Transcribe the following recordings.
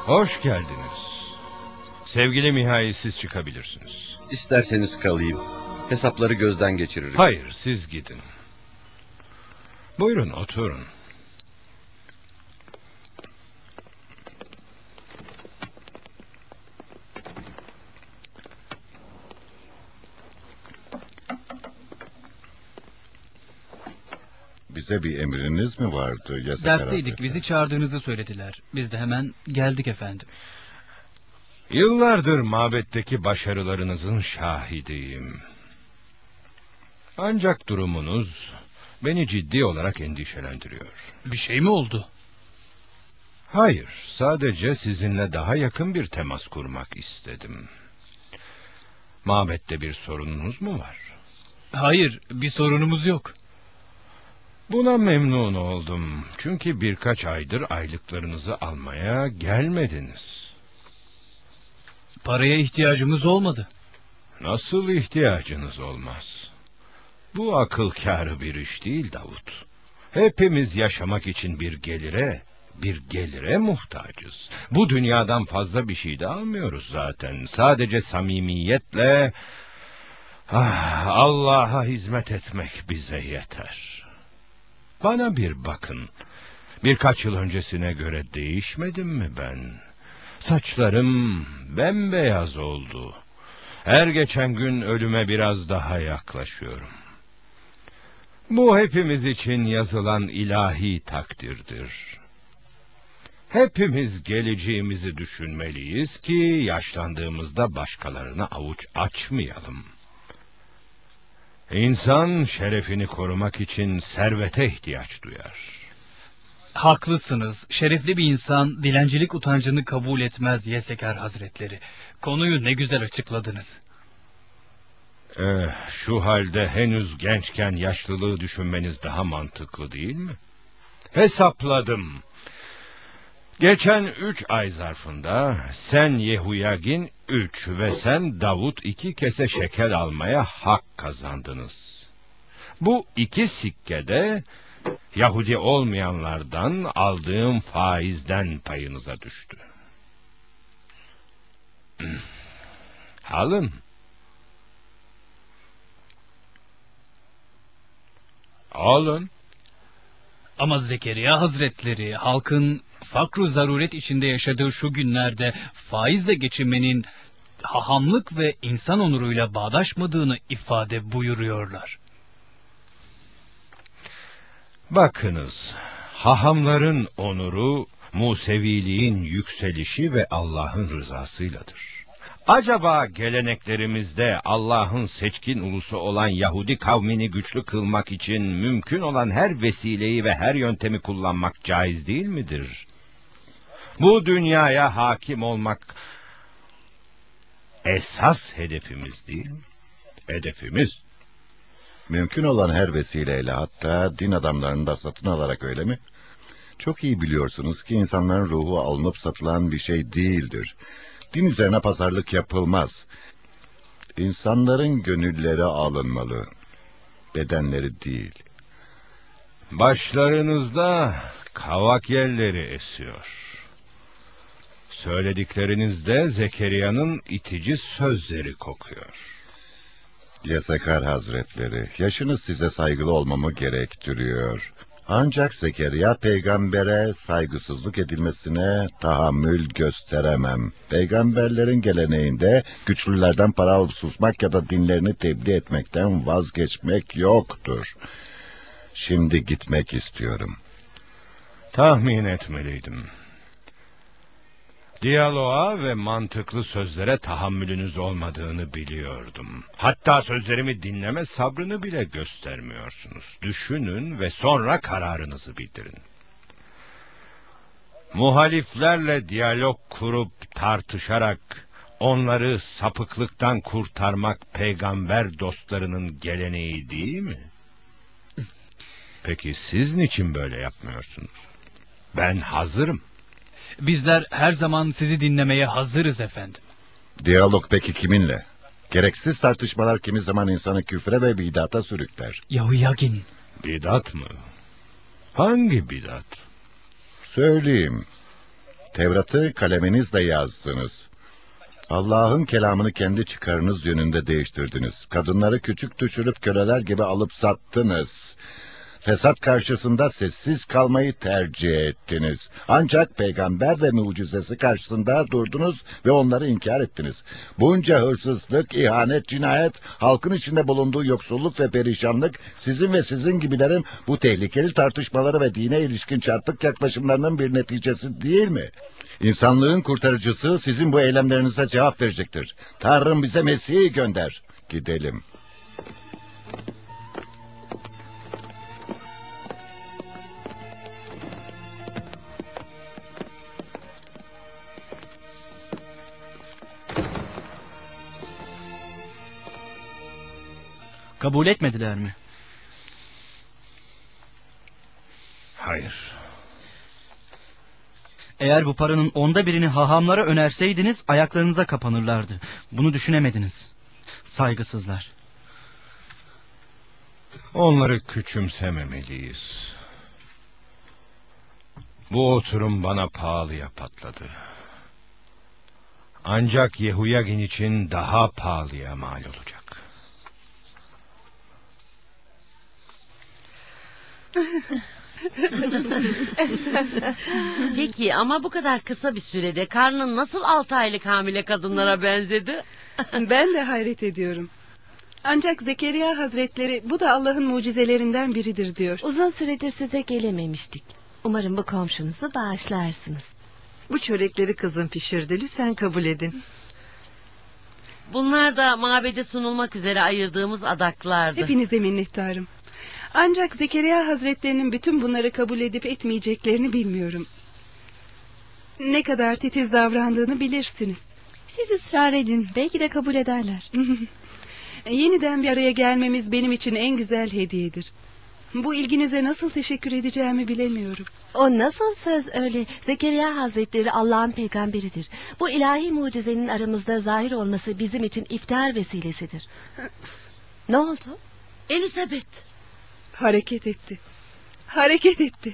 Hoş geldiniz. Sevgili Mihai, siz çıkabilirsiniz. İsterseniz kalayım. Hesapları gözden geçiririm. Hayır, siz gidin. Buyurun, oturun. Bize bir emriniz mi vardı? Dersteydik, bizi çağırdığınızı söylediler. Biz de hemen geldik efendim. Yıllardır mabetteki başarılarınızın şahidiyim. Ancak durumunuz beni ciddi olarak endişelendiriyor. Bir şey mi oldu? Hayır, sadece sizinle daha yakın bir temas kurmak istedim. Mabette bir sorununuz mu var? Hayır, bir sorunumuz yok. Buna memnun oldum. Çünkü birkaç aydır aylıklarınızı almaya gelmediniz. Paraya ihtiyacımız olmadı. Nasıl ihtiyacınız olmaz? Bu akıl kârı bir iş değil Davut. Hepimiz yaşamak için bir gelire muhtacız. Bu dünyadan fazla bir şey de almıyoruz zaten. Sadece samimiyetle Allah'a hizmet etmek bize yeter. Bana bir bakın. Birkaç yıl öncesine göre değişmedim mi ben? Saçlarım bembeyaz oldu. Her geçen gün ölüme biraz daha yaklaşıyorum. Bu hepimiz için yazılan ilahi takdirdir. Hepimiz geleceğimizi düşünmeliyiz ki yaşlandığımızda başkalarına avuç açmayalım. İnsan şerefini korumak için servete ihtiyaç duyar. Haklısınız. Şerefli bir insan dilencilik utancını kabul etmez Yeseker Hazretleri. Konuyu ne güzel açıkladınız. Şu halde henüz gençken yaşlılığı düşünmeniz daha mantıklı değil mi? Hesapladım. Geçen 3 ay zarfında sen Yehuyagin 3 ve sen Davut 2 kese şeker almaya hak kazandınız. Bu 2 sikke de Yahudi olmayanlardan aldığım faizden payınıza düştü. Alın. Alın. Ama Zekeriya Hazretleri, halkın fakr-ı zaruret içinde yaşadığı şu günlerde faizle geçinmenin hahamlık ve insan onuruyla bağdaşmadığını ifade buyuruyorlar. Bakınız, hahamların onuru, Museviliğin yükselişi ve Allah'ın rızasıyladır. Acaba geleneklerimizde Allah'ın seçkin ulusu olan Yahudi kavmini güçlü kılmak için mümkün olan her vesileyi ve her yöntemi kullanmak caiz değil midir? Bu dünyaya hakim olmak esas hedefimiz değil mi? Hedefimiz. Mümkün olan her vesileyle, hatta din adamlarını da satın alarak, öyle mi? Çok iyi biliyorsunuz ki insanların ruhu alınıp satılan bir şey değildir. Din üzerine pazarlık yapılmaz. İnsanların gönülleri alınmalı, bedenleri değil. Başlarınızda kavak yelleri esiyor. Söylediklerinizde Zekeriya'nın itici sözleri kokuyor. Yesekar Hazretleri, yaşınız size saygılı olmamı gerektiriyor. Ancak Zekeriya peygambere saygısızlık edilmesine tahammül gösteremem. Peygamberlerin geleneğinde güçlülerden para alıp susmak ya da dinlerini tebliğ etmekten vazgeçmek yoktur. Şimdi gitmek istiyorum. Tahmin etmeliydim. Diyaloğa ve mantıklı sözlere tahammülünüz olmadığını biliyordum. Hatta sözlerimi dinleme sabrını bile göstermiyorsunuz. Düşünün ve sonra kararınızı bildirin. Muhaliflerle diyalog kurup tartışarak onları sapıklıktan kurtarmak peygamber dostlarının geleneği değil mi? Peki siz niçin böyle yapmıyorsunuz? Ben hazırım. Bizler her zaman sizi dinlemeye hazırız efendim. Diyalog peki kiminle? Gereksiz tartışmalar kimi zaman insanı küfre ve bidata sürükler. Yahuyagin. Bidat mı? Hangi bidat? Söyleyeyim. Tevrat'ı kaleminizle yazdınız. Allah'ın kelamını kendi çıkarınız yönünde değiştirdiniz. Kadınları küçük düşürüp köleler gibi alıp sattınız. Fesat karşısında sessiz kalmayı tercih ettiniz. Ancak peygamber ve mucizesi karşısında durdunuz ve onları inkar ettiniz. Bunca hırsızlık, ihanet, cinayet, halkın içinde bulunduğu yoksulluk ve perişanlık sizin ve sizin gibilerin bu tehlikeli tartışmaları ve dine ilişkin çarpık yaklaşımlarının bir neticesi değil mi? İnsanlığın kurtarıcısı sizin bu eylemlerinize cevap verecektir. Tanrım bize Mesih'i gönder. Gidelim. Kabul etmediler mi? Hayır. Eğer bu paranın 1/10'ini hahamlara önerseydiniz ayaklarınıza kapanırlardı. Bunu düşünemediniz. Saygısızlar. Onları küçümsememeliyiz. Bu oturum bana pahalıya patladı. Ancak Yehuyagin için daha pahalıya mal olacak. Peki ama bu kadar kısa bir sürede karnın nasıl 6 aylık hamile kadınlara benzedi? Ben de hayret ediyorum. Ancak Zekeriya Hazretleri bu da Allah'ın mucizelerinden biridir diyor. Uzun süredir size gelememiştik. Umarım bu komşunuzu bağışlarsınız. Bu çörekleri kızım pişirdi. Lütfen kabul edin. Bunlar da mabede sunulmak üzere ayırdığımız adaklardı. Hepinize minnettarım. Ancak Zekeriya Hazretlerinin bütün bunları kabul edip etmeyeceklerini bilmiyorum. Ne kadar titiz davrandığını bilirsiniz. Siz ısrar edin. Belki de kabul ederler. Yeniden bir araya gelmemiz benim için en güzel hediyedir. Bu ilginize nasıl teşekkür edeceğimi bilemiyorum. O nasıl söz öyle? Zekeriya Hazretleri Allah'ın peygamberidir. Bu ilahi mucizenin aramızda zahir olması bizim için iftar vesilesidir. Ne oldu? Elizabeth. Hareket etti. Hareket etti.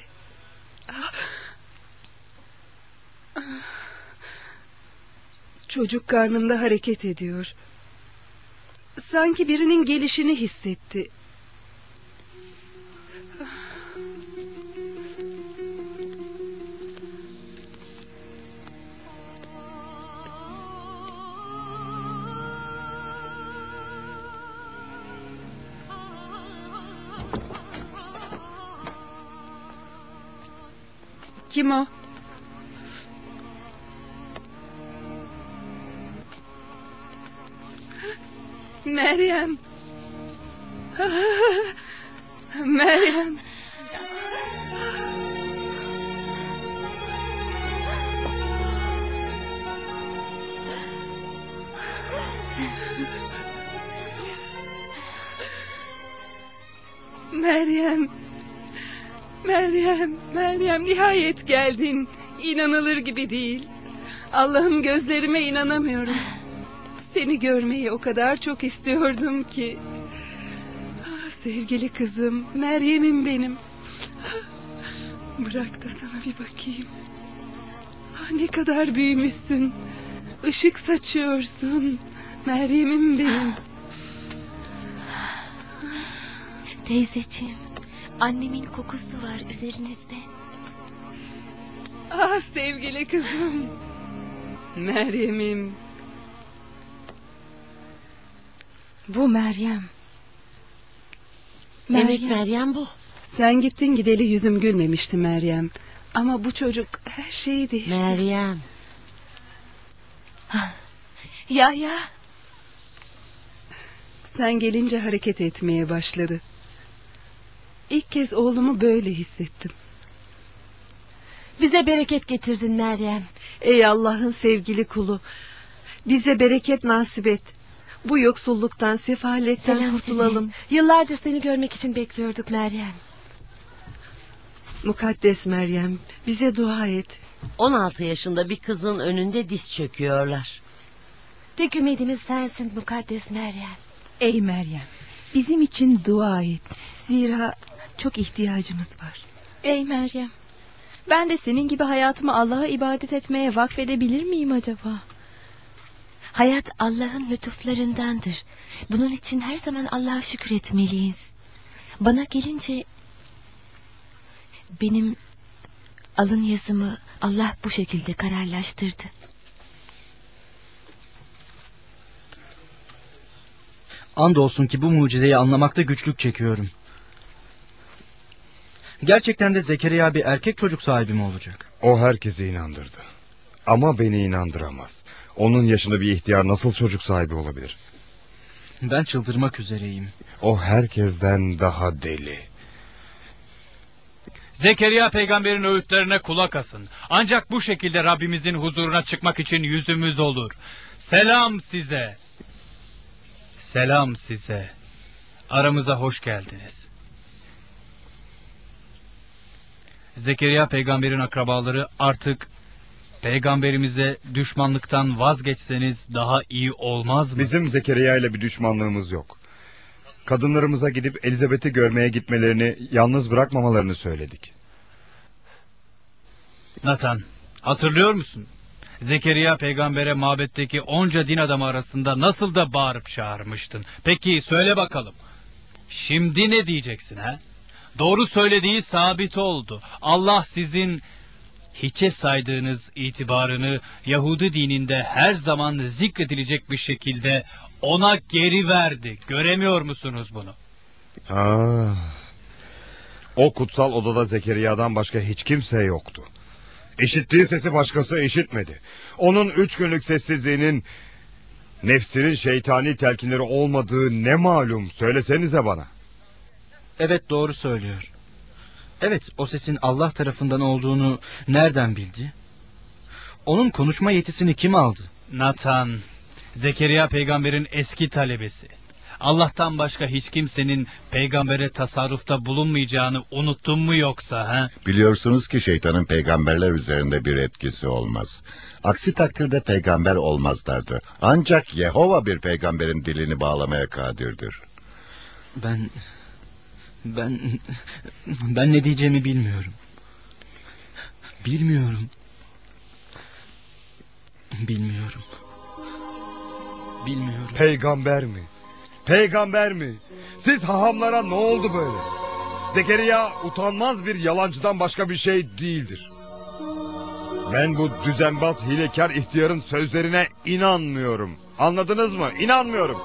Çocuk karnımda hareket ediyor. Sanki birinin gelişini hissetti. Kim o? Meryem. Meryem. Meryem. Meryem nihayet geldin. İnanılır gibi değil. Allah'ım gözlerime inanamıyorum. Seni görmeyi o kadar çok istiyordum ki. Sevgili kızım, Meryem'im benim. Bırak da sana bir bakayım. Ne kadar büyümüşsün. Işık saçıyorsun. Meryem'im benim. Teyzeciğim, annemin kokusu var üzerinizde. Sevgili kızım. Meryem'im. Bu Meryem. Evet Meryem bu. Sen gittin gideli yüzüm gülmemişti Meryem. Ama bu çocuk her şeyi değiştirdi. Meryem. Ya. Sen gelince hareket etmeye başladı. İlk kez oğlumu böyle hissettim. Bize bereket getirdin Meryem. Ey Allah'ın sevgili kulu. Bize bereket nasip et. Bu yoksulluktan, sefaletten Selam kurtulalım. size. Yıllardır seni görmek için bekliyorduk Meryem. Mukaddes Meryem, bize dua et. 16 yaşında bir kızın önünde diz çöküyorlar. Tek ümidimiz sensin mukaddes Meryem. Ey Meryem, bizim için dua et. Zira çok ihtiyacımız var. Ey Meryem, Ben de senin gibi hayatımı Allah'a ibadet etmeye vakfedebilir miyim acaba? Hayat Allah'ın lütuflarındandır. Bunun için her zaman Allah'a şükretmeliyiz. Bana gelince benim alın yazımı Allah bu şekilde kararlaştırdı. Andolsun ki bu mucizeyi anlamakta güçlük çekiyorum. Gerçekten de Zekeriya bir erkek çocuk sahibi mi olacak? O herkesi inandırdı. Ama beni inandıramaz. Onun yaşında bir ihtiyar nasıl çocuk sahibi olabilir? Ben çıldırmak üzereyim. O herkesten daha deli. Zekeriya peygamberin öğütlerine kulak asın. Ancak bu şekilde Rabbimizin huzuruna çıkmak için yüzümüz olur. Selam size. Selam size. Aramıza hoş geldiniz. Zekeriya peygamberin akrabaları artık peygamberimize düşmanlıktan vazgeçseniz daha iyi olmaz mı? Bizim Zekeriya ile bir düşmanlığımız yok. Kadınlarımıza gidip Elizabeth'i görmeye gitmelerini, yalnız bırakmamalarını söyledik. Nathan, hatırlıyor musun? Zekeriya peygambere mabetteki onca din adamı arasında nasıl da bağırıp çağırmıştın. Peki söyle bakalım. Şimdi ne diyeceksin ha? Doğru söylediği sabit oldu. Allah sizin hiçe saydığınız itibarını Yahudi dininde her zaman zikredilecek bir şekilde ona geri verdi. Göremiyor musunuz bunu? O kutsal odada Zekeriya'dan başka hiç kimse yoktu. İşittiği sesi başkası işitmedi. Onun 3 günlük sessizliğinin nefsinin şeytani telkinleri olmadığı ne malum, söylesenize bana. Evet, doğru söylüyor. Evet, o sesin Allah tarafından olduğunu nereden bildi? Onun konuşma yetisini kim aldı? Nathan, Zekeriya peygamberin eski talebesi. Allah'tan başka hiç kimsenin peygambere tasarrufta bulunmayacağını unuttun mu yoksa? Ha? Biliyorsunuz ki şeytanın peygamberler üzerinde bir etkisi olmaz. Aksi takdirde peygamber olmazlardı. Ancak Yehova bir peygamberin dilini bağlamaya kadirdir. Ben ne diyeceğimi bilmiyorum. Bilmiyorum. Peygamber mi? Peygamber mi? Siz hahamlara ne oldu böyle? Zekeriya utanmaz bir yalancıdan başka bir şey değildir. Ben bu düzenbaz hilekar ihtiyarın sözlerine inanmıyorum. Anladınız mı? İnanmıyorum.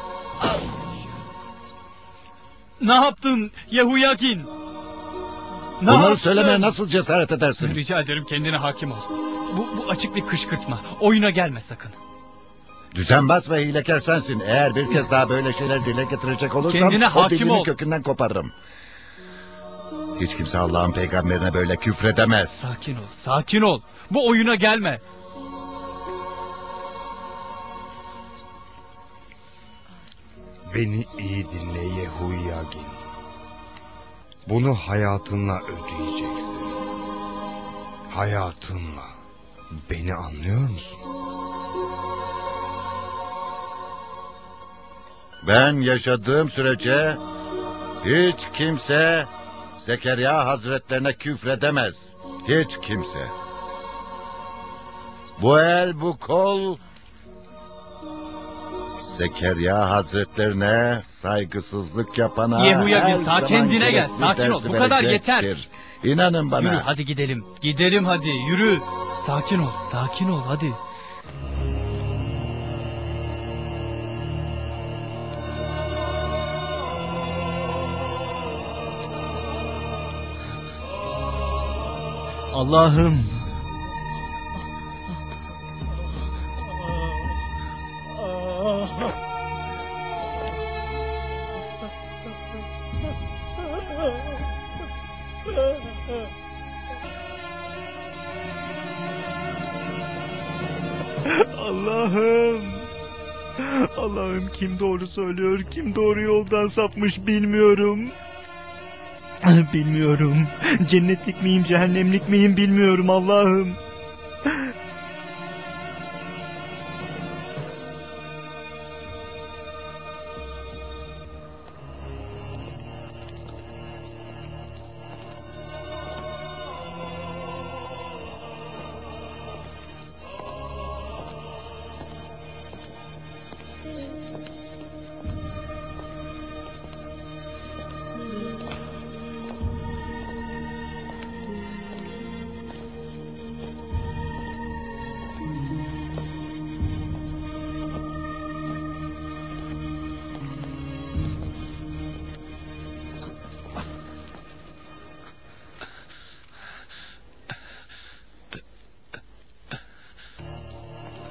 Ne yaptın Yehuyakin? Bunları söylemeye nasıl cesaret edersin? Rica ederim, kendine hakim ol. Bu açık bir kışkırtma. Oyuna gelme sakın. Düzenbaz ve hilekar sensin. Eğer bir kez daha böyle şeyler dile getirecek olursam kendine o hakim dilini ol. Kökünden koparırım. Hiç kimse Allah'ın peygamberine böyle küfredemez. Sakin ol. Bu oyuna gelme. Beni iyi dinle Yehuyakin. Bunu hayatınla ödeyeceksin. Hayatınla. Beni anlıyor musun? Ben yaşadığım sürece hiç kimse Zekeriya Hazretlerine küfredemez. Hiç kimse. Bu el, bu kol Zekeriya Hazretlerine saygısızlık yapana Yehuyakin, her kendine gel. zaman Sakin ol. dersi Bu kadar verecektir. yeter. İnanın bana. Yürü hadi gidelim. Gidelim hadi, yürü. Sakin ol hadi. Allah'ım. Allah'ım, kim doğru söylüyor, kim doğru yoldan sapmış bilmiyorum. Cennetlik miyim, cehennemlik miyim bilmiyorum Allah'ım.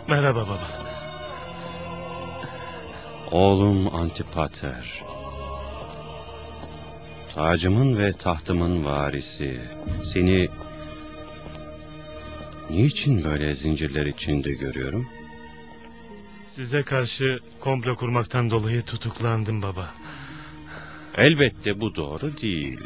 Merhaba baba. Oğlum Antipater. Tacımın ve tahtımın varisi. Seni niçin böyle zincirler içinde görüyorum? Size karşı komplo kurmaktan dolayı tutuklandım baba. Elbette bu doğru değil.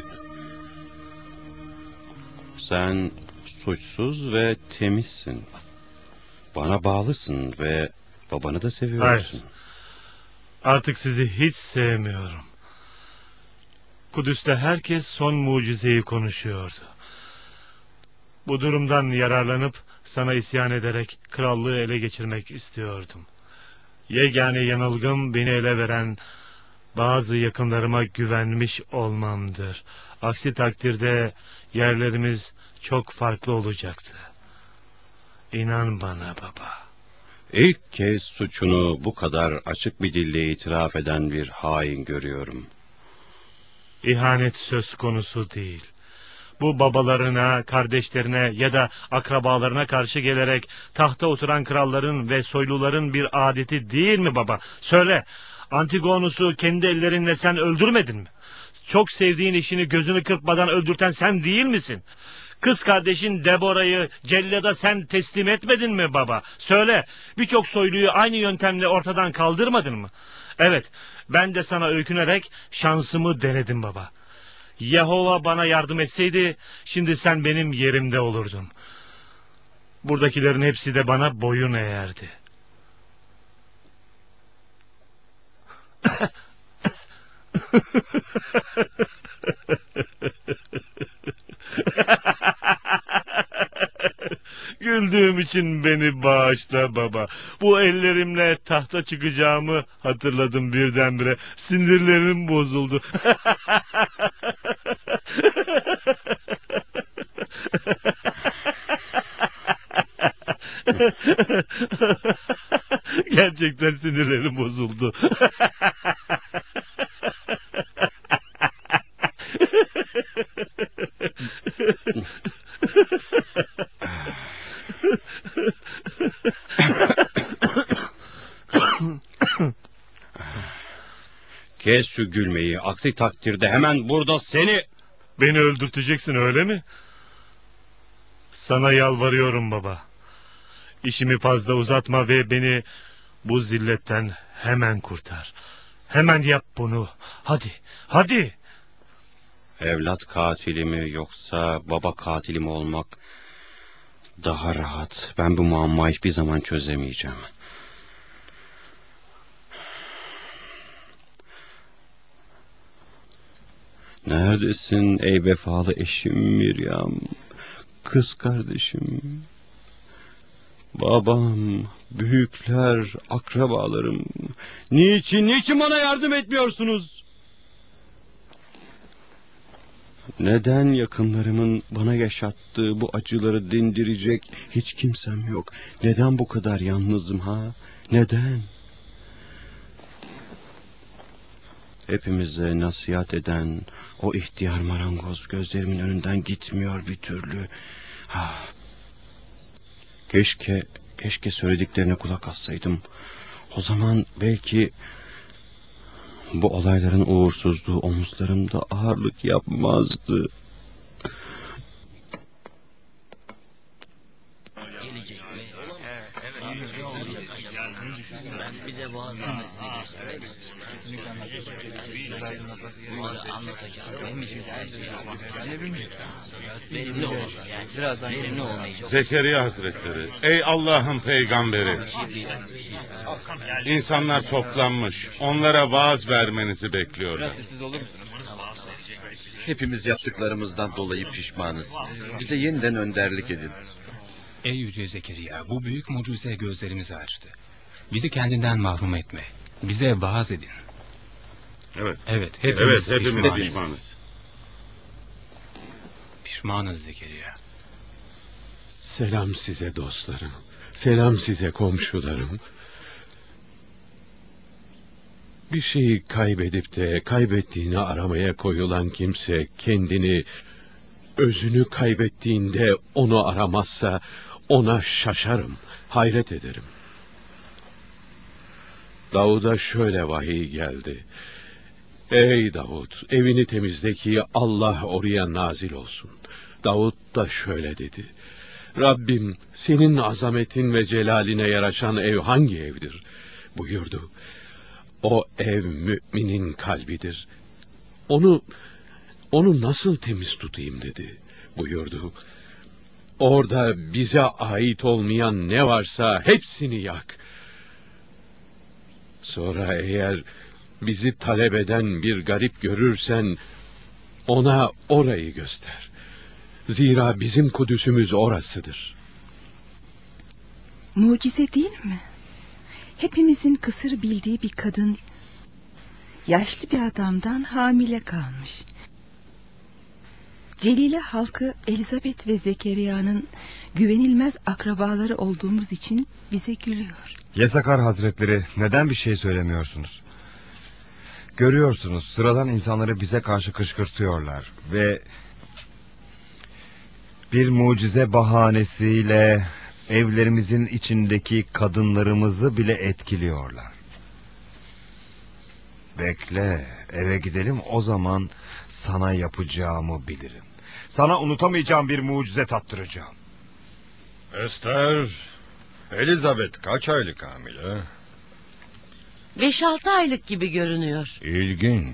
Sen suçsuz ve temizsin. Bana bağlısın ve babanı da seviyorsun. Hayır. Artık sizi hiç sevmiyorum. Kudüs'te herkes son mucizeyi konuşuyordu. Bu durumdan yararlanıp sana isyan ederek krallığı ele geçirmek istiyordum. Yegane yanılgım beni ele veren bazı yakınlarıma güvenmiş olmamdır. Aksi takdirde yerlerimiz çok farklı olacaktı. İnan bana baba. İlk kez suçunu bu kadar açık bir dille itiraf eden bir hain görüyorum. İhanet söz konusu değil. Bu babalarına, kardeşlerine ya da akrabalarına karşı gelerek tahta oturan kralların ve soyluların bir adeti değil mi baba? Söyle, Antigonus'u kendi ellerinle sen öldürmedin mi? Çok sevdiğin eşini gözünü kırpmadan öldürten sen değil misin? Kız kardeşin Deborah'yı cellada sen teslim etmedin mi baba? Söyle, birçok soyluyu aynı yöntemle ortadan kaldırmadın mı? Evet, ben de sana öykünerek şansımı denedim baba. Yehova bana yardım etseydi, şimdi sen benim yerimde olurdun. Buradakilerin hepsi de bana boyun eğerdi. Güldüğüm için beni bağışla baba. Bu ellerimle tahta çıkacağımı hatırladım birdenbire. Sinirlerim bozuldu. Gerçekten sinirlerim bozuldu. Kes şu gülmeyi, aksi takdirde hemen burada seni... Beni öldürteceksin öyle mi? Sana yalvarıyorum baba. İşimi fazla uzatma ve beni bu zilletten hemen kurtar. Hemen yap bunu. Hadi, hadi. Evlat katili mi yoksa baba katili mi olmak daha rahat. Ben bu muammayı hiçbir zaman çözemeyeceğim. Neredesin ey vefalı eşim Miriam? Kız kardeşim, babam, büyükler, akrabalarım. Niçin bana yardım etmiyorsunuz? Neden yakınlarımın bana yaşattığı bu acıları dindirecek hiç kimsem yok? Neden bu kadar yalnızım ha? Neden? Hepimize nasihat eden o ihtiyar marangoz gözlerimin önünden gitmiyor bir türlü. Keşke söylediklerine kulak assaydım. O zaman belki bu olayların uğursuzluğu omuzlarımda ağırlık yapmazdı. Bize bu anlatmasını Zekeriya Hazretleri, ey Allah'ın peygamberi, insanlar toplanmış, onlara vaaz vermenizi bekliyorlar. Hepimiz yaptıklarımızdan dolayı pişmanız. Bize yeniden önderlik edin. Ey yüce Zekeriya, bu büyük mucize gözlerimizi açtı. Bizi kendinden mahrum etme. Bize vaaz edin. Evet, hepimiz pişmanız. Pişmanız Zekeriya. Selam size dostlarım. Selam size komşularım. Bir şeyi kaybedip de kaybettiğini aramaya koyulan kimse kendini, özünü kaybettiğinde onu aramazsa ona şaşarım, hayret ederim. Davud'a şöyle vahiy geldi. Ey Davud, evini temizle ki Allah oraya nazil olsun. Davud da şöyle dedi. Rabbim, senin azametin ve celaline yaraşan ev hangi evdir? Buyurdu. O ev müminin kalbidir. Onu nasıl temiz tutayım dedi. Buyurdu. Orada bize ait olmayan ne varsa hepsini yak. Sonra eğer bizi talep eden bir garip görürsen ona orayı göster. Zira bizim Kudüs'ümüz orasıdır. Mucize değil mi? Hepimizin kısır bildiği bir kadın yaşlı bir adamdan hamile kalmış. Celile halkı Elizabeth ve Zekeriya'nın güvenilmez akrabaları olduğumuz için bize gülüyor. Yesakar Hazretleri, neden bir şey söylemiyorsunuz? Görüyorsunuz, sıradan insanları bize karşı kışkırtıyorlar ve bir mucize bahanesiyle evlerimizin içindeki kadınlarımızı bile etkiliyorlar. Bekle, eve gidelim, o zaman sana yapacağımı bilirim. Sana unutamayacağım bir mucize tattıracağım. Esther, Elizabeth kaç aylık hamile? 5-6 aylık gibi görünüyor. İlginç.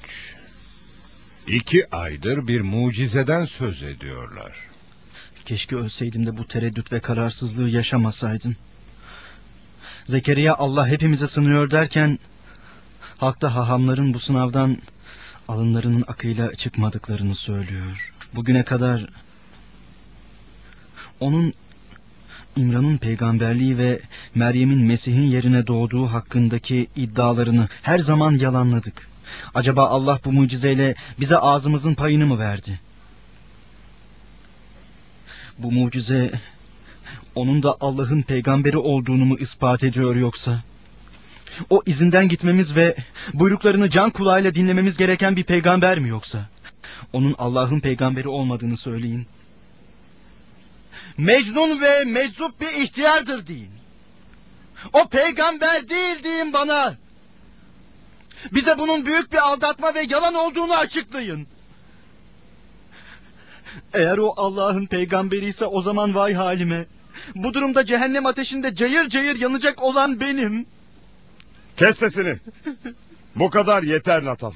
2 aydır bir mucizeden söz ediyorlar. Keşke ölseydim de bu tereddüt ve kararsızlığı yaşamasaydım. Zekeriya Allah hepimize sınıyor derken halkta hahamların bu sınavdan alınlarının akıyla çıkmadıklarını söylüyor. Bugüne kadar onun İmran'ın peygamberliği ve Meryem'in Mesih'in yerine doğduğu hakkındaki iddialarını her zaman yalanladık. Acaba Allah bu mucizeyle bize ağzımızın payını mı verdi? Bu mucize onun da Allah'ın peygamberi olduğunu mu ispat ediyor yoksa? O izinden gitmemiz ve buyruklarını can kulağıyla dinlememiz gereken bir peygamber mi yoksa? Onun Allah'ın peygamberi olmadığını söyleyin. Mecnun ve meczup bir ihtiyardır deyin. O peygamber değil deyin bana. Bize bunun büyük bir aldatma ve yalan olduğunu açıklayın. Eğer o Allah'ın peygamberi ise o zaman vay halime. Bu durumda cehennem ateşinde cayır cayır yanacak olan benim. Kes sesini. Bu kadar yeter Nathan.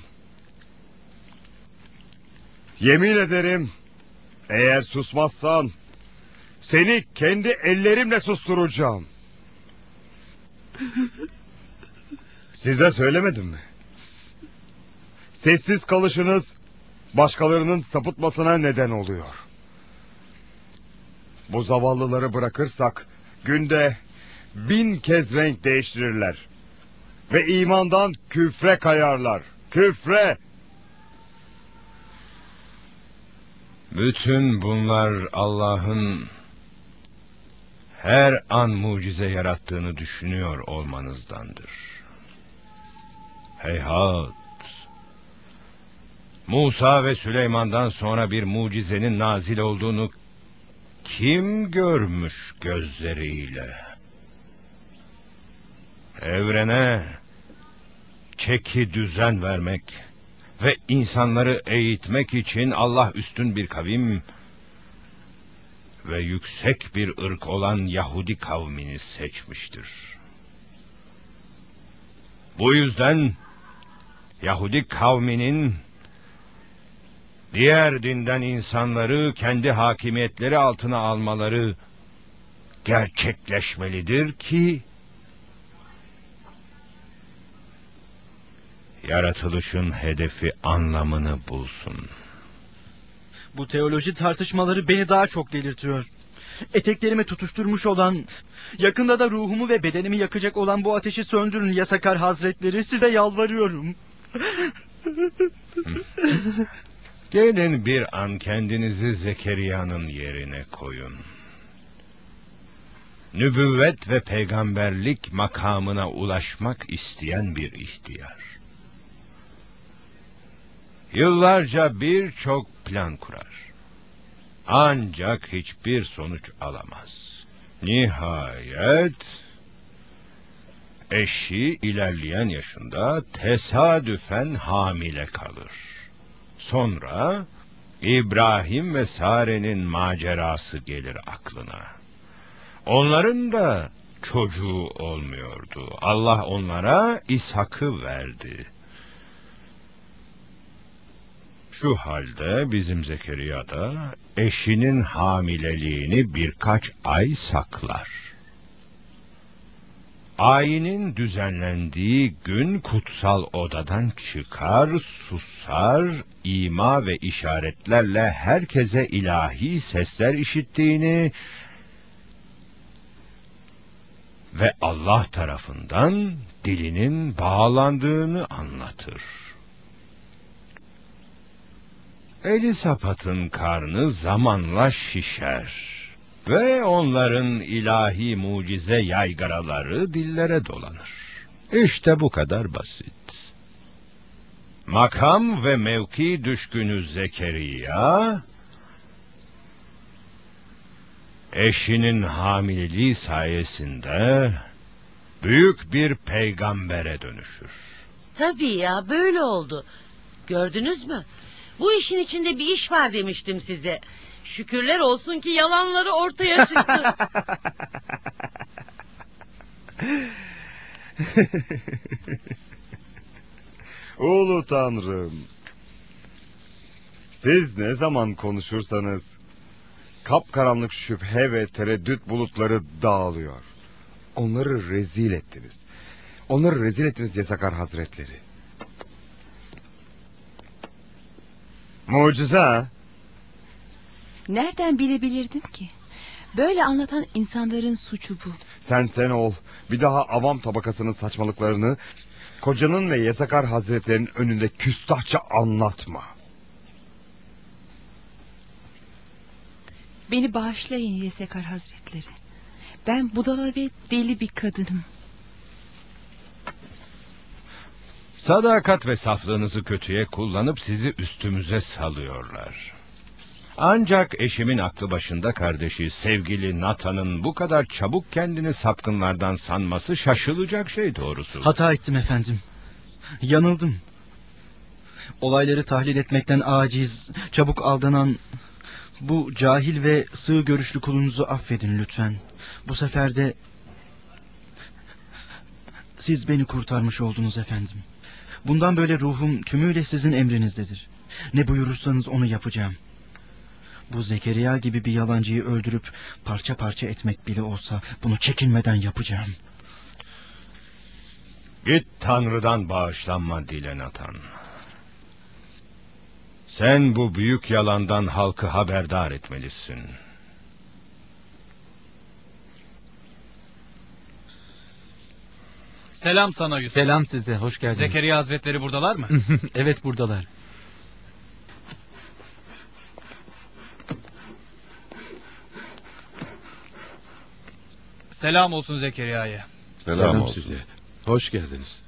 Yemin ederim, eğer susmazsan seni kendi ellerimle susturacağım. Size söylemedim mi? Sessiz kalışınız başkalarının sapıtmasına neden oluyor. Bu zavallıları bırakırsak günde 1000 kez renk değiştirirler. Ve imandan küfre kayarlar. Küfre! Bütün bunlar Allah'ın her an mucize yarattığını düşünüyor olmanızdandır. Heyhat! Musa ve Süleyman'dan sonra bir mucizenin nazil olduğunu kim görmüş gözleriyle? Evrene çeki düzen vermek ve insanları eğitmek için Allah üstün bir kavim ve yüksek bir ırk olan Yahudi kavmini seçmiştir. Bu yüzden Yahudi kavminin diğer dinden insanları kendi hakimiyetleri altına almaları gerçekleşmelidir ki yaratılışın hedefi anlamını bulsun. Bu teoloji tartışmaları beni daha çok delirtiyor. Eteklerimi tutuşturmuş olan, yakında da ruhumu ve bedenimi yakacak olan bu ateşi söndürün Yasakar Hazretleri, size yalvarıyorum. Gelin bir an kendinizi Zekeriya'nın yerine koyun. Nübüvvet ve peygamberlik makamına ulaşmak isteyen bir ihtiyar. Yıllarca birçok plan kurar. Ancak hiçbir sonuç alamaz. Nihayet eşi ilerleyen yaşında tesadüfen hamile kalır. Sonra İbrahim ve Sare'nin macerası gelir aklına. Onların da çocuğu olmuyordu. Allah onlara İshak'ı verdi. Şu halde bizim Zekeriya da eşinin hamileliğini birkaç ay saklar. Ayinin düzenlendiği gün kutsal odadan çıkar, susar, ima ve işaretlerle herkese ilahi sesler işittiğini ve Allah tarafından dilinin bağlandığını anlatır. Elisapat'ın karnı zamanla şişer ve onların ilahi mucize yaygaraları dillere dolanır. İşte bu kadar basit. Makam ve mevki düşkünü Zekeriya, eşinin hamileliği sayesinde büyük bir peygambere dönüşür. Tabii ya, böyle oldu. Gördünüz mü? Bu işin içinde bir iş var demiştim size. Şükürler olsun ki yalanları ortaya çıktı. Ulu Tanrım, siz ne zaman konuşursanız kapkaranlık şüphe ve tereddüt bulutları dağılıyor. Onları rezil ettiniz. Onları rezil ettiniz Yesakar Hazretleri. Mucize ha? Nereden bilebilirdim ki? Böyle anlatan insanların suçu bu. Sen ol. Bir daha avam tabakasının saçmalıklarını kocanın ve Yesakar Hazretlerinin önünde küstahça anlatma. Beni bağışlayın Yesakar Hazretleri. Ben budala ve deli bir kadınım. Sadakat ve saflığınızı kötüye kullanıp sizi üstümüze salıyorlar. Ancak eşimin aklı başında kardeşi sevgili Nathan'ın bu kadar çabuk kendini sapkınlardan sanması şaşılacak şey doğrusu. Hata ettim efendim. Yanıldım. Olayları tahlil etmekten aciz, çabuk aldanan bu cahil ve sığ görüşlü kulunuzu affedin lütfen. Bu sefer de siz beni kurtarmış oldunuz efendim. Bundan böyle ruhum tümüyle sizin emrinizdedir. Ne buyurursanız onu yapacağım. Bu Zekeriya gibi bir yalancıyı öldürüp parça parça etmek bile olsa bunu çekinmeden yapacağım. Git Tanrı'dan bağışlanma dile Nathan. Sen bu büyük yalandan halkı haberdar etmelisin. Selam sana Yusuf. Selam size, hoş geldiniz. Zekeriya Hazretleri buradalar mı? Evet, buradalar. Selam olsun Zekeriya'ya. Selam olsun. Size. Hoş geldiniz.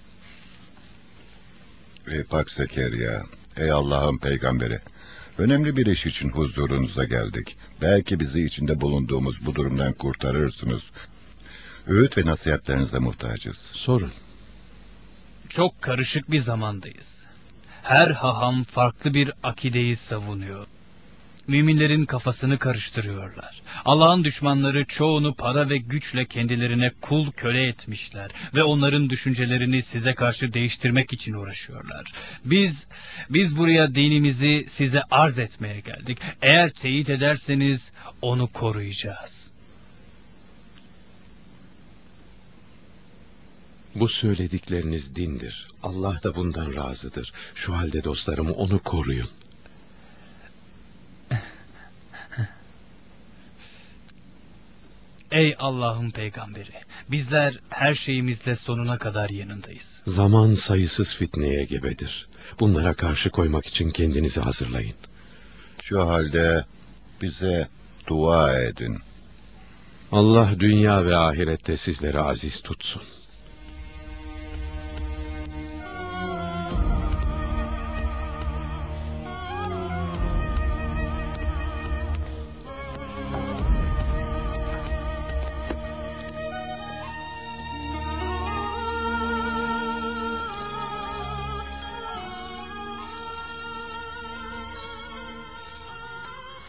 Bak Zekeriya, ey Allah'ın peygamberi. Önemli bir iş için huzurunuza geldik. Belki bizi içinde bulunduğumuz bu durumdan kurtarırsınız. Öğüt ve nasihatlerinize muhtacız. Sorun. Çok karışık bir zamandayız. Her haham farklı bir akideyi savunuyor. Müminlerin kafasını karıştırıyorlar. Allah'ın düşmanları çoğunu para ve güçle kendilerine kul köle etmişler ve onların düşüncelerini size karşı değiştirmek için uğraşıyorlar. Biz buraya dinimizi size arz etmeye geldik. Eğer teyit ederseniz onu koruyacağız. Bu söyledikleriniz dindir. Allah da bundan razıdır. Şu halde dostlarım onu koruyun. Ey Allah'ın peygamberi, bizler her şeyimizle sonuna kadar yanındayız. Zaman sayısız fitneye gebedir. Bunlara karşı koymak için kendinizi hazırlayın. Şu halde bize dua edin. Allah dünya ve ahirette sizleri aziz tutsun.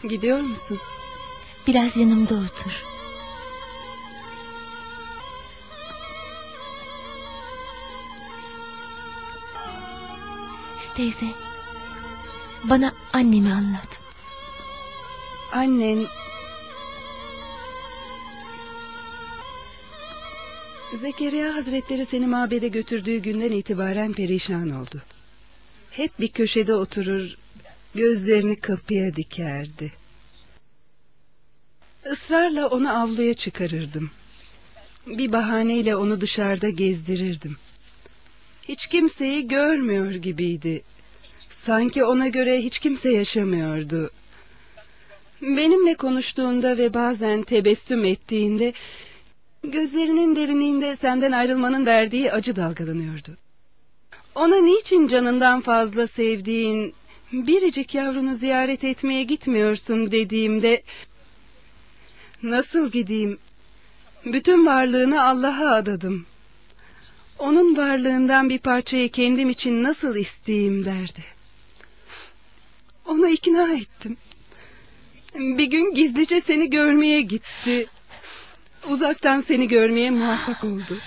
Gidiyor musun? Biraz yanımda otur. Teyze, bana annemi anlat. Annen... Zekeriya Hazretleri seni mabede götürdüğü günden itibaren perişan oldu. Hep bir köşede oturur, gözlerini kapıya dikerdi. Israrla onu avluya çıkarırdım. Bir bahaneyle onu dışarıda gezdirirdim. Hiç kimseyi görmüyor gibiydi. Sanki ona göre hiç kimse yaşamıyordu. Benimle konuştuğunda ve bazen tebessüm ettiğinde... gözlerinin derinliğinde senden ayrılmanın verdiği acı dalgalanıyordu. Ona niçin canından fazla sevdiğin... biricik yavrunu ziyaret etmeye gitmiyorsun dediğimde... nasıl gideyim? Bütün varlığını Allah'a adadım. Onun varlığından bir parçayı kendim için nasıl isteyeyim derdi. Onu ikna ettim. Bir gün gizlice seni görmeye gitti. Uzaktan seni görmeye muvaffak oldu.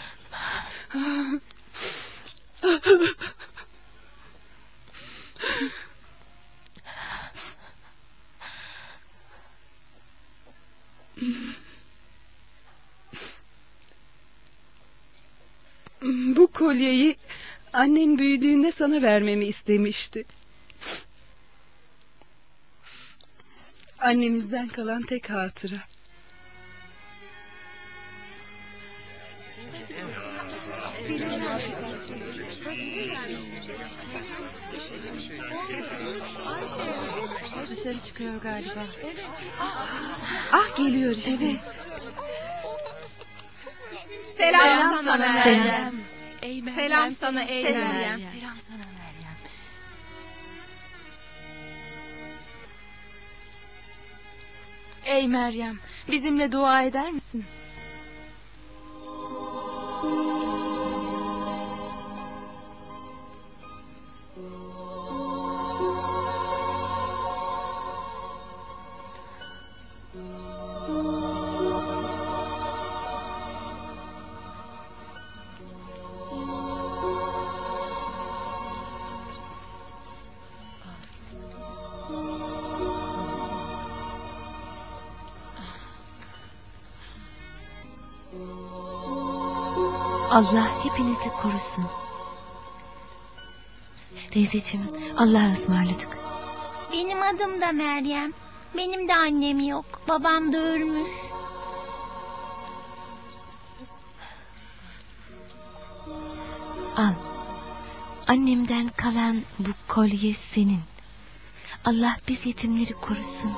Bu kolyeyi annen büyüdüğünde sana vermemi istemişti. Annemizden kalan tek hatıra. Dışarı çıkıyor galiba. Ah, geliyor işte. Evet. Selam sana Meryem. Selam sana ey Meryem. Selam sana Meryem. Ey Meryem, bizimle dua eder misin? Allah hepinizi korusun. Teyzeciğim, Allah'a ısmarladık. Benim adım da Meryem. Benim de annem yok. Babam da ölmüş. Al. Annemden kalan bu kolye senin. Allah biz yetimleri korusun.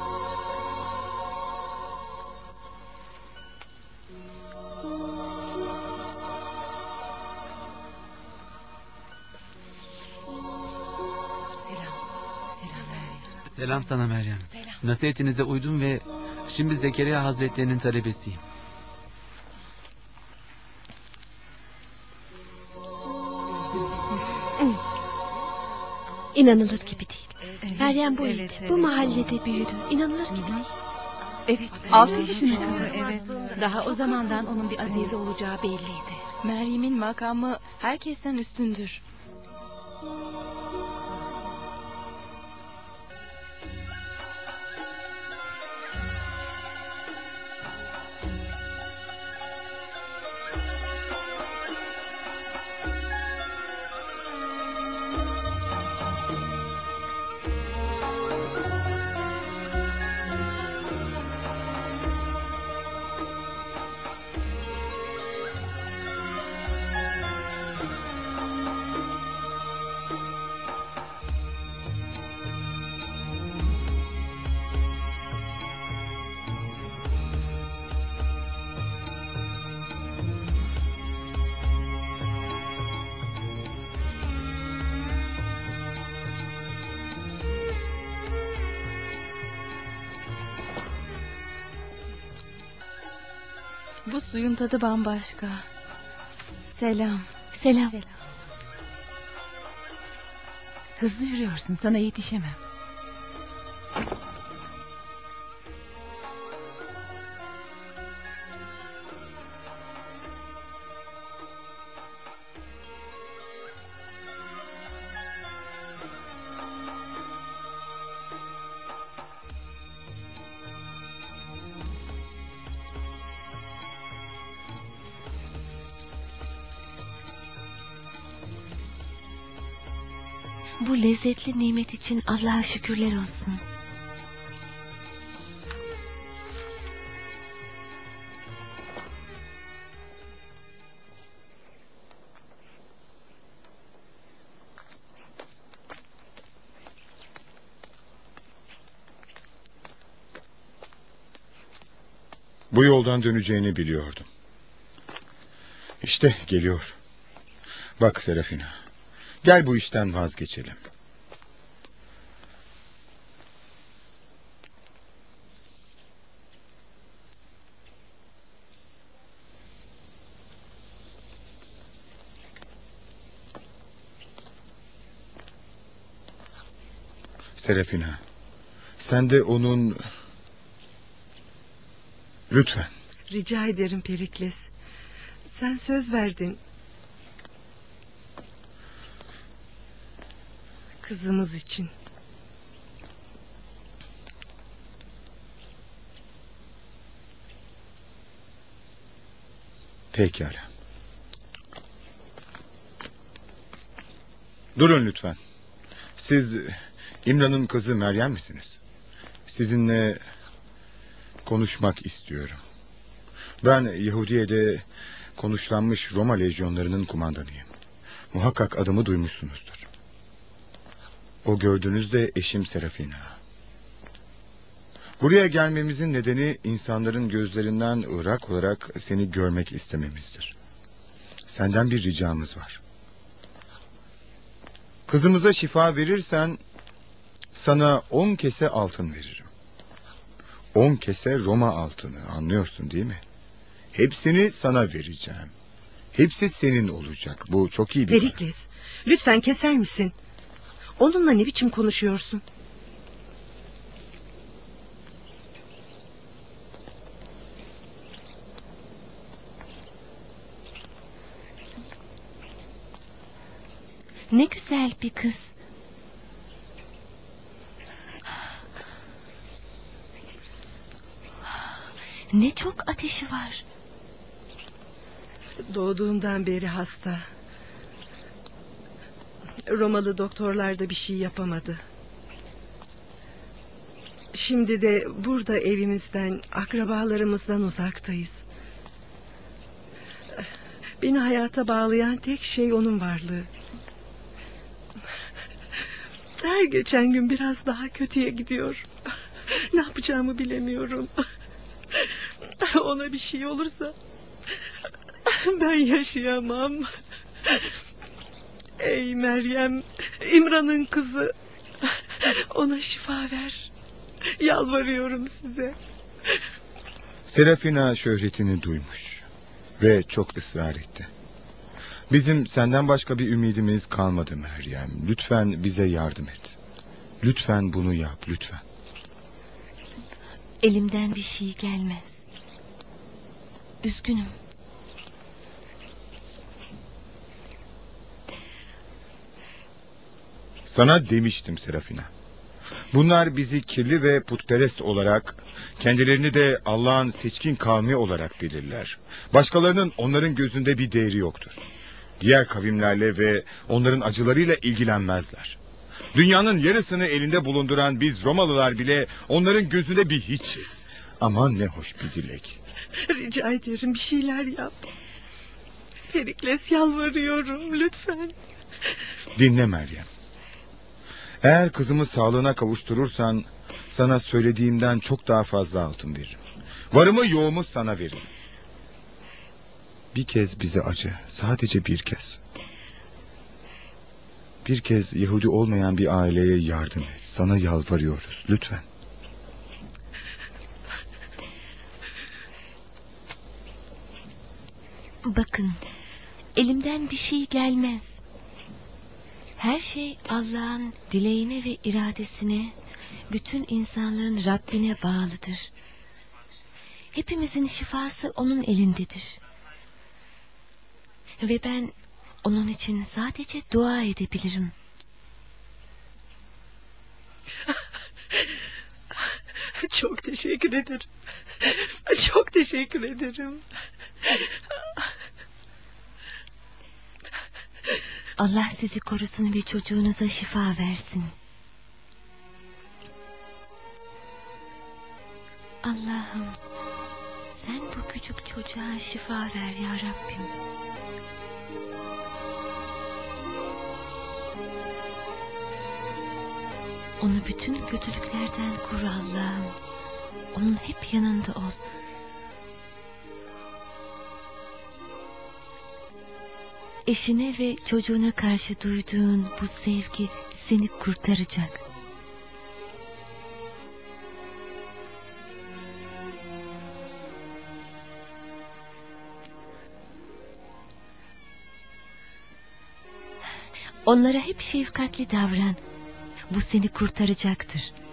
Selam sana Meryem. Nasihatinize uydum ve şimdi Zekeriya Hazretlerinin talebesiyim. İnanılır gibi değil. Meryem bu evde, bu mahallede büyüdü. İnanılır gibi değil. Evet, 6 yaşına kadar. Evet. Daha o zamandan onun bir azize olacağı belliydi. Meryem'in makamı herkesten üstündür. Bu suyun tadı bambaşka. Selam. Selam. Hızlı yürüyorsun, sana yetişemem. Bu lezzetli nimet için Allah'a şükürler olsun. Bu yoldan döneceğini biliyordum. İşte geliyor. Bak Serafina, gel bu işten vazgeçelim. Serafina, sen de onun... Lütfen. Rica ederim Perikles. Sen söz verdin. Kızımız için. Pekala. Durun lütfen. Siz İmran'ın kızı Meryem misiniz? Sizinle konuşmak istiyorum. Ben Yahudiye'de konuşlanmış Roma lejyonlarının kumandanıyım. Muhakkak adımı duymuşsunuzdur. O gördüğünüz de eşim Serafina. Buraya gelmemizin nedeni insanların gözlerinden ırak olarak seni görmek istememizdir. Senden bir ricamız var. Kızımıza şifa verirsen sana 10 kese altın veririm. 10 kese Roma altını, anlıyorsun değil mi? Hepsini sana vereceğim. Hepsi senin olacak. Bu çok iyi bir... Perikles, lütfen keser misin? Onunla ne biçim konuşuyorsun? Ne güzel bir kız. Ne çok ateşi var. Doğduğundan beri hasta. Romalı doktorlar da bir şey yapamadı. Şimdi de burada evimizden, akrabalarımızdan uzaktayız. Beni hayata bağlayan tek şey onun varlığı. Her geçen gün biraz daha kötüye gidiyor. Ne yapacağımı bilemiyorum. Ona bir şey olursa ben yaşayamam. Ey Meryem, İmran'ın kızı, ona şifa ver. Yalvarıyorum size. Serafina şöhretini duymuş ve çok ısrar etti. Bizim senden başka bir ümidimiz kalmadı Meryem. Lütfen bize yardım et. Lütfen bunu yap, lütfen. Elimden bir şey gelmez. Üzgünüm. Sana demiştim Serafina. Bunlar bizi kirli ve putperest olarak, kendilerini de Allah'ın seçkin kavmi olarak bilirler. Başkalarının onların gözünde bir değeri yoktur. Diğer kavimlerle ve onların acılarıyla ilgilenmezler. Dünyanın yarısını elinde bulunduran biz Romalılar bile onların gözünde bir hiçiz. Aman ne hoş bir dilek. Rica ederim bir şeyler yap. Perikles, yalvarıyorum lütfen. Dinle Meryem. Eğer kızımı sağlığına kavuşturursan sana söylediğimden çok daha fazla altın veririm. Varımı yoğumu sana veririm. Bir kez bize acı, sadece bir kez. Bir kez Yahudi olmayan bir aileye yardım et. Sana yalvarıyoruz, lütfen. Bakın, elimden bir şey gelmez. Her şey Allah'ın dileğine ve iradesine, bütün insanlığın Rabbine bağlıdır. Hepimizin şifası onun elindedir. Ve ben onun için sadece dua edebilirim. Çok teşekkür ederim. Çok teşekkür ederim. Allah sizi korusun ve çocuğunuza şifa versin. Allah'ım, sen bu küçük çocuğa şifa ver ya Rabbim. Onu bütün kötülüklerden koru Allah'ım. Onun hep yanında ol. Eşine ve çocuğuna karşı duyduğun bu sevgi seni kurtaracak. Onlara hep şefkatli davran. Bu seni kurtaracaktır.